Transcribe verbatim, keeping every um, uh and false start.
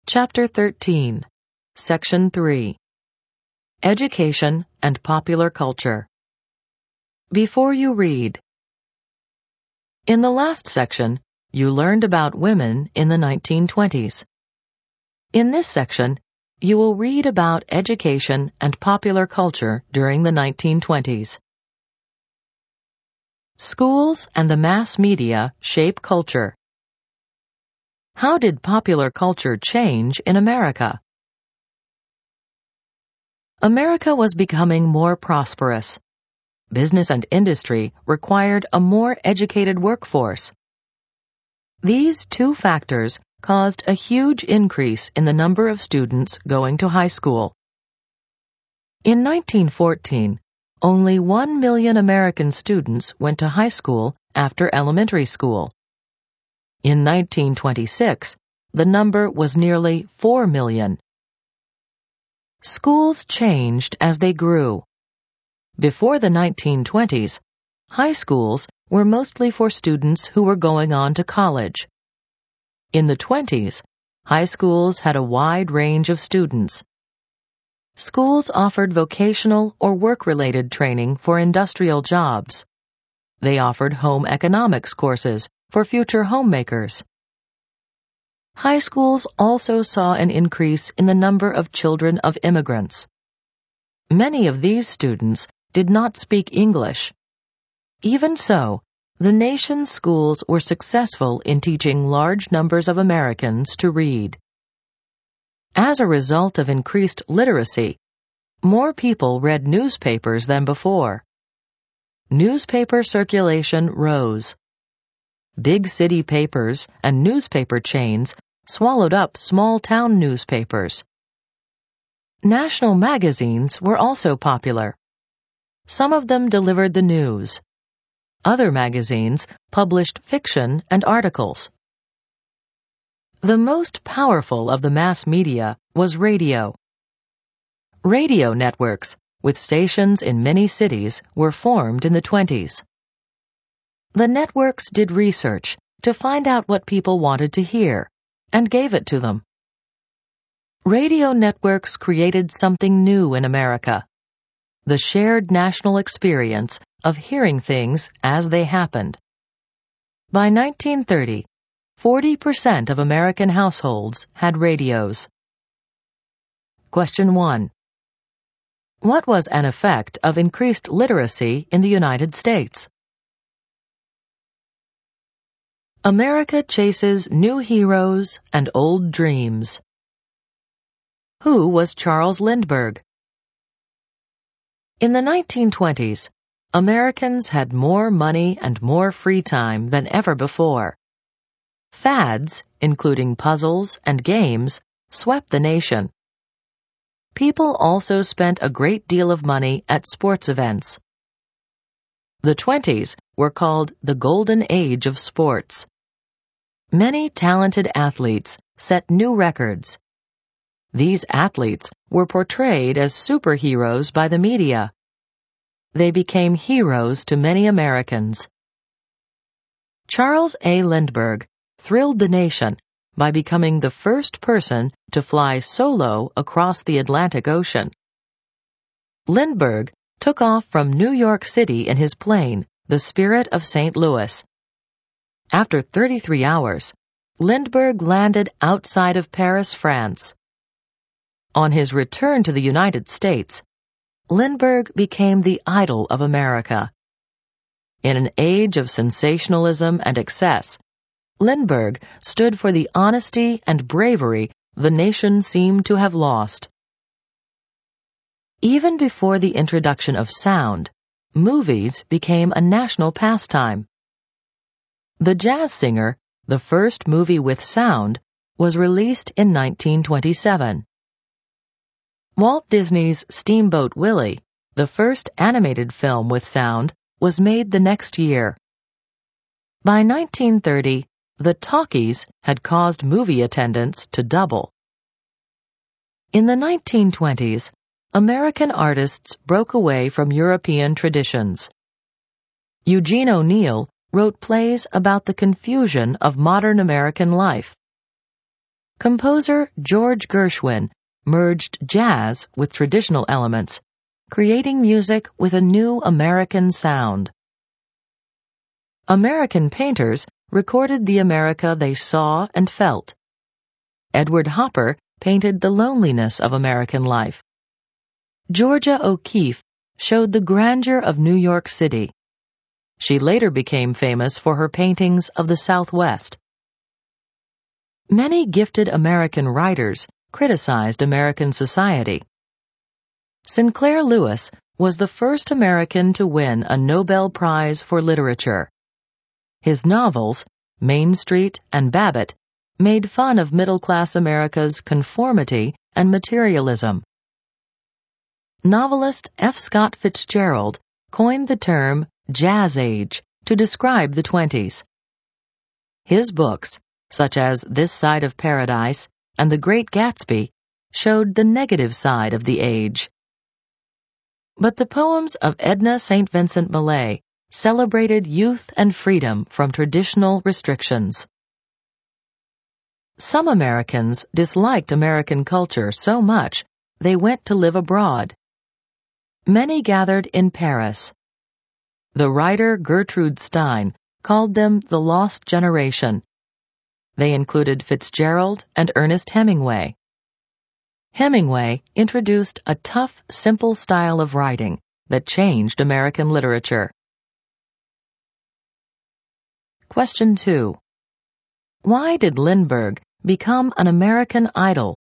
Chapter thirteen, Section three, Education and Popular Culture. Before you read. In the last section, you learned about women in the nineteen twenties. In this section, you will read about education and popular culture during the nineteen twenties. Schools and the mass media shape culture. How did popular culture change in America? America was becoming more prosperous. Business and industry required a more educated workforce. These two factors caused a huge increase in the number of students going to high school. In nineteen fourteen, only one million American students went to high school after elementary school. In nineteen twenty-six, the number was nearly four million. Schools changed as they grew. Before the nineteen twenties, high schools were mostly for students who were going on to college. In the twenties, high schools had a wide range of students. Schools offered vocational or work-related training for industrial jobs. They offered home economics courses for future homemakers. High schools also saw an increase in the number of children of immigrants. Many of these students did not speak English. Even so, the nation's schools were successful in teaching large numbers of Americans to read. As a result of increased literacy, more people read newspapers than before. Newspaper circulation rose. Big city papers and newspaper chains swallowed up small-town newspapers. National magazines were also popular. Some of them delivered the news. Other magazines published fiction and articles. The most powerful of the mass media was radio. Radio networks, with stations in many cities, were formed in the twenties. The networks did research to find out what people wanted to hear and gave it to them. Radio networks created something new in America: the shared national experience of hearing things as they happened. By nineteen thirty, forty percent of American households had radios. Question one. What was an effect of increased literacy in the United States? America chases new heroes and old dreams. Who was Charles Lindbergh? In the nineteen twenties, Americans had more money and more free time than ever before. Fads, including puzzles and games, swept the nation. People also spent a great deal of money at sports events. The twenties were called the Golden Age of sports. Many talented athletes set new records. These athletes were portrayed as superheroes by the media. They became heroes to many Americans. Charles A. Lindbergh thrilled the nation by becoming the first person to fly solo across the Atlantic Ocean. Lindbergh took off from New York City in his plane, the Spirit of Saint Louis. After thirty-three hours, Lindbergh landed outside of Paris, France. On his return to the United States, Lindbergh became the idol of America. In an age of sensationalism and excess, Lindbergh stood for the honesty and bravery the nation seemed to have lost. Even before the introduction of sound, movies became a national pastime. The Jazz Singer, the first movie with sound, was released in nineteen twenty-seven. Walt Disney's Steamboat Willie, the first animated film with sound, was made the next year. By nineteen thirty, the talkies had caused movie attendance to double. In the nineteen twenties, American artists broke away from European traditions. Eugene O'Neill wrote plays about the confusion of modern American life. composer George Gershwin merged jazz with traditional elements, creating music with a new American sound. American painters recorded the America they saw and felt. Edward Hopper painted the loneliness of American life. Georgia O'Keeffe showed the grandeur of New York City. She later became famous for her paintings of the Southwest. Many gifted American writers criticized American society. Sinclair Lewis was the first American to win a Nobel Prize for Literature. His novels, Main Street and Babbitt, made fun of middle-class America's conformity and materialism. Novelist F. Scott Fitzgerald coined the term Jazz Age to describe the twenties. His books, such as This Side of Paradise and The Great Gatsby, showed the negative side of the age. But the poems of Edna Saint Vincent Millay celebrated youth and freedom from traditional restrictions. Some Americans disliked American culture so much they went to live abroad. Many gathered in Paris. The writer Gertrude Stein called them the Lost Generation. They included Fitzgerald and Ernest Hemingway. Hemingway introduced a tough, simple style of writing that changed American literature. Question two. Why did Lindbergh become an American Idol